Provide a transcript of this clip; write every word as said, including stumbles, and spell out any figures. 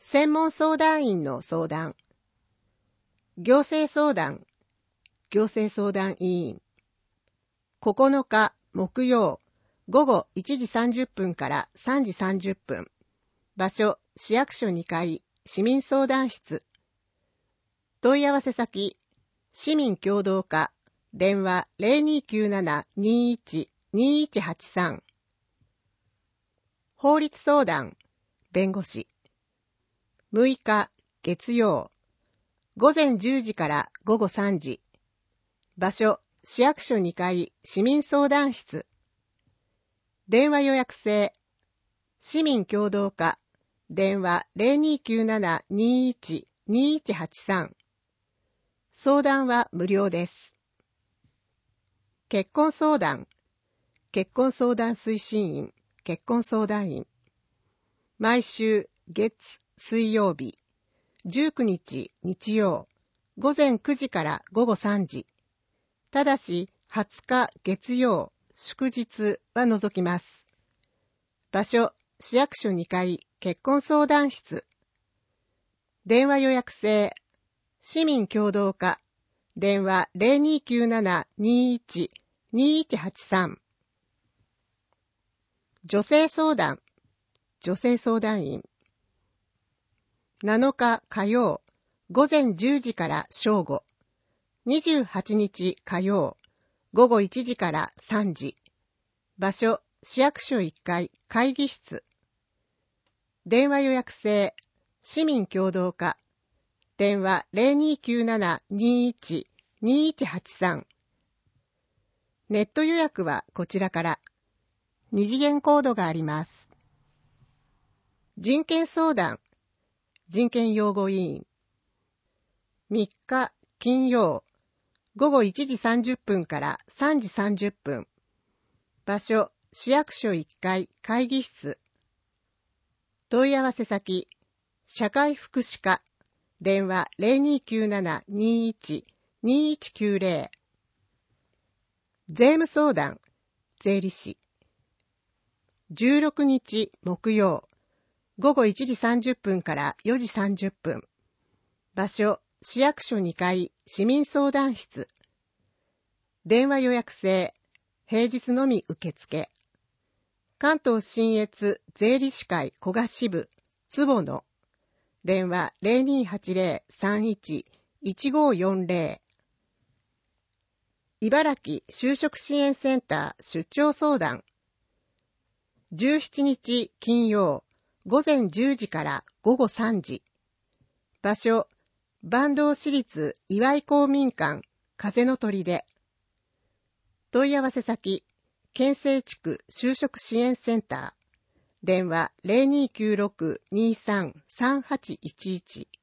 専門相談員の相談。行政相談、行政相談委員。ここのか木曜午後いちじさんじゅっぷんからさんじさんじゅっぷん。場所、市役所にかい、市民相談室。問い合わせ先、市民協働課、電話 ゼロにきゅうなな にいち にいちはちさん。法律相談、弁護士。むいか月曜、午前じゅうじから午後さんじ。場所、市役所にかい、市民相談室。電話予約制、市民協働課、電話 ゼロにきゅうなな にいち にいちはちさん。相談は無料です。結婚相談、結婚相談推進員、結婚相談員。毎週月、水曜日、じゅうくにち日曜、午前くじから午後さんじ。ただしはつか月曜、祝日は除きます。場所、市役所にかい、結婚相談室。電話予約制、市民協働課、電話 ゼロにきゅうなな にいち にいちはちさん。女性相談、女性相談員。なのか火曜、午前じゅうじから正午。にじゅうはちにち火曜、午後いちじからさんじ。場所、市役所いっかい、会議室。電話予約制、市民協働課。電話 ゼロにきゅうなな にいち にいちはちさん。ネット予約はこちらから。二次元コードがあります。人権相談、人権擁護委員。みっか金曜、午後いちじさんじゅっぷんからさんじさんじゅっぷん。場所、市役所いっかい、会議室。問い合わせ先、社会福祉課。電話 ゼロにきゅうなな にいち にいちきゅうゼロ。税務相談、税理士。じゅうろくにち木曜、午後いちじさんじゅっぷんからよじさんじゅっぷん。場所、市役所にかい、市民相談室。電話予約制、平日のみ受付。関東信越税理士会古賀支部、坪野。電話 ゼロにはちゼロ さんいち いちごよんゼロ。茨城就職支援センター出張相談。じゅうしちにち金曜、午前じゅうじから午後さんじ。場所、坂東市立岩井公民館、風の鳥で。問い合わせ先、県西地区就職支援センター。電話 ゼロにきゅうろく にさん さんはちいちいち。